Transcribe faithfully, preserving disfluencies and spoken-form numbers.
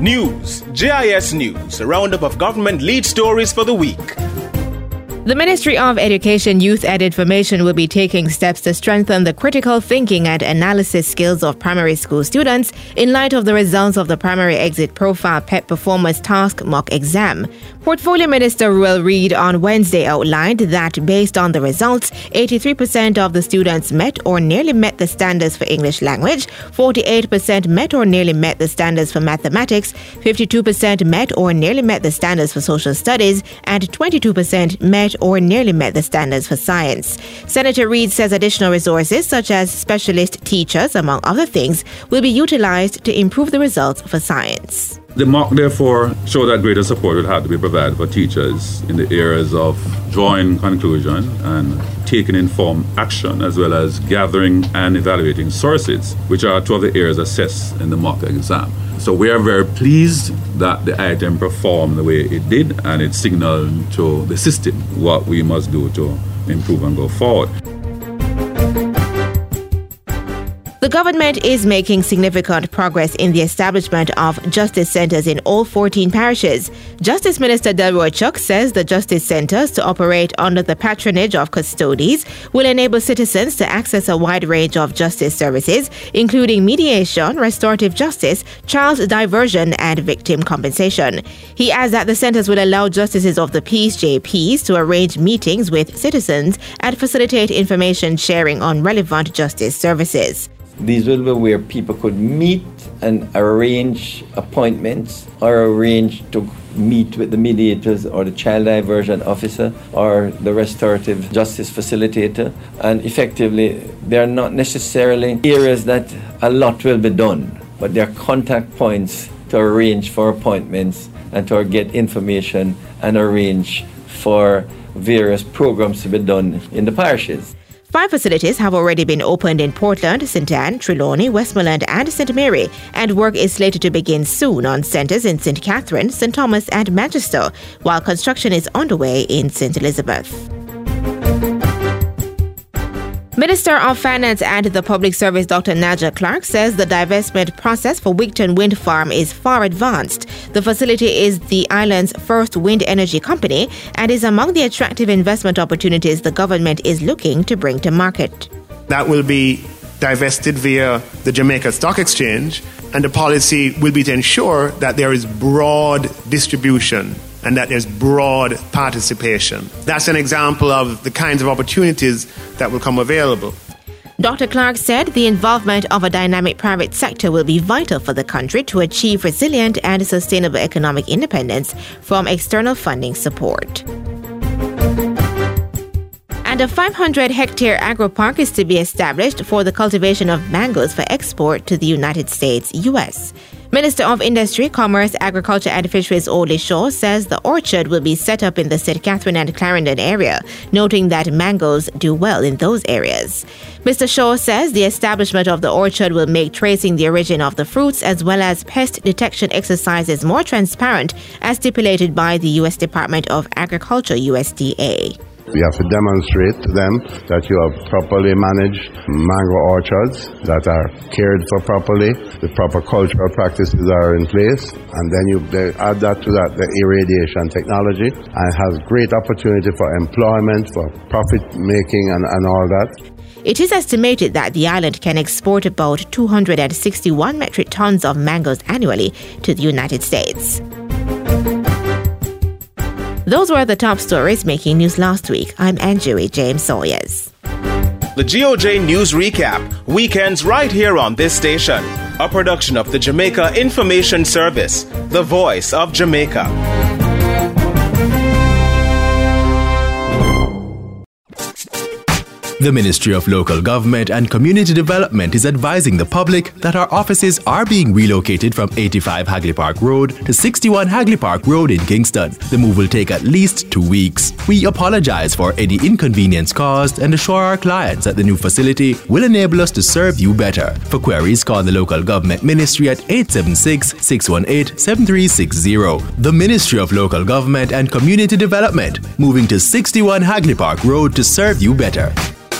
News, J I S News, a roundup of government lead stories for the week. The Ministry of Education, Youth and Information will be taking steps to strengthen the critical thinking and analysis skills of primary school students in light of the results of the Primary Exit Profile P E P Performance Task Mock Exam. Portfolio Minister Ruel Reid on Wednesday outlined that based on the results, eighty-three percent of the students met or nearly met the standards for English language, forty-eight percent met or nearly met the standards for mathematics, fifty-two percent met or nearly met the standards for social studies, and twenty-two percent met or nearly met the standards for science. Senator Reid says additional resources such as specialist teachers, among other things, will be utilized to improve the results for science. The mock, therefore, showed that greater support would have to be provided for teachers in the areas of drawing conclusion and taking informed action, as well as gathering and evaluating sources, which are two of the areas assessed in the mock exam. So we are very pleased that the item performed the way it did, and it signaled to the system what we must do to improve and go forward. The government is making significant progress in the establishment of justice centres in all fourteen parishes. Justice Minister Delroy Chuck says the justice centres, to operate under the patronage of custodies, will enable citizens to access a wide range of justice services, including mediation, restorative justice, child diversion and victim compensation. He adds that the centres will allow justices of the peace, J Ps, to arrange meetings with citizens and facilitate information sharing on relevant justice services. These will be where people could meet and arrange appointments, or arrange to meet with the mediators or the child diversion officer or the restorative justice facilitator. And effectively, they are not necessarily areas that a lot will be done, but they are contact points to arrange for appointments and to get information and arrange for various programs to be done in the parishes. Five facilities have already been opened in Portland, Saint Anne, Trelawney, Westmoreland and Saint Mary, and work is slated to begin soon on centres in Saint Catherine, Saint Thomas and Manchester, while construction is underway in Saint Elizabeth. Minister of Finance and the Public Service Doctor Naja Clark says the divestment process for Wigton Wind Farm is far advanced. The facility is the island's first wind energy company and is among the attractive investment opportunities the government is looking to bring to market. That will be divested via the Jamaica Stock Exchange, and the policy will be to ensure that there is broad distribution and that there's broad participation. That's an example of the kinds of opportunities that will come available. Doctor Clark said the involvement of a dynamic private sector will be vital for the country to achieve resilient and sustainable economic independence from external funding support. And a five hundred hectare agro-park is to be established for the cultivation of mangoes for export to the United States, U S. Minister of Industry, Commerce, Agriculture and Fisheries Ole Shaw says the orchard will be set up in the Saint Catherine and Clarendon area, noting that mangoes do well in those areas. Mister Shaw says the establishment of the orchard will make tracing the origin of the fruits as well as pest detection exercises more transparent, as stipulated by the U S Department of Agriculture, U S D A. We have to demonstrate to them that you have properly managed mango orchards that are cared for properly, the proper cultural practices are in place, and then you they add that to that, the irradiation technology, and it has great opportunity for employment, for profit making and, and all that. It is estimated that the island can export about two hundred sixty-one metric tons of mangoes annually to the United States. Those were the top stories making news last week. I'm Anjui James Sawyers. The G O J News Recap, weekends right here on this station. A production of the Jamaica Information Service, the voice of Jamaica. The Ministry of Local Government and Community Development is advising the public that our offices are being relocated from eighty-five Hagley Park Road to sixty-one Hagley Park Road in Kingston. The move will take at least two weeks. We apologize for any inconvenience caused and assure our clients that the new facility will enable us to serve you better. For queries, call the Local Government Ministry at eight seven six, six one eight, seven three six zero. The Ministry of Local Government and Community Development, moving to sixty-one Hagley Park Road to serve you better.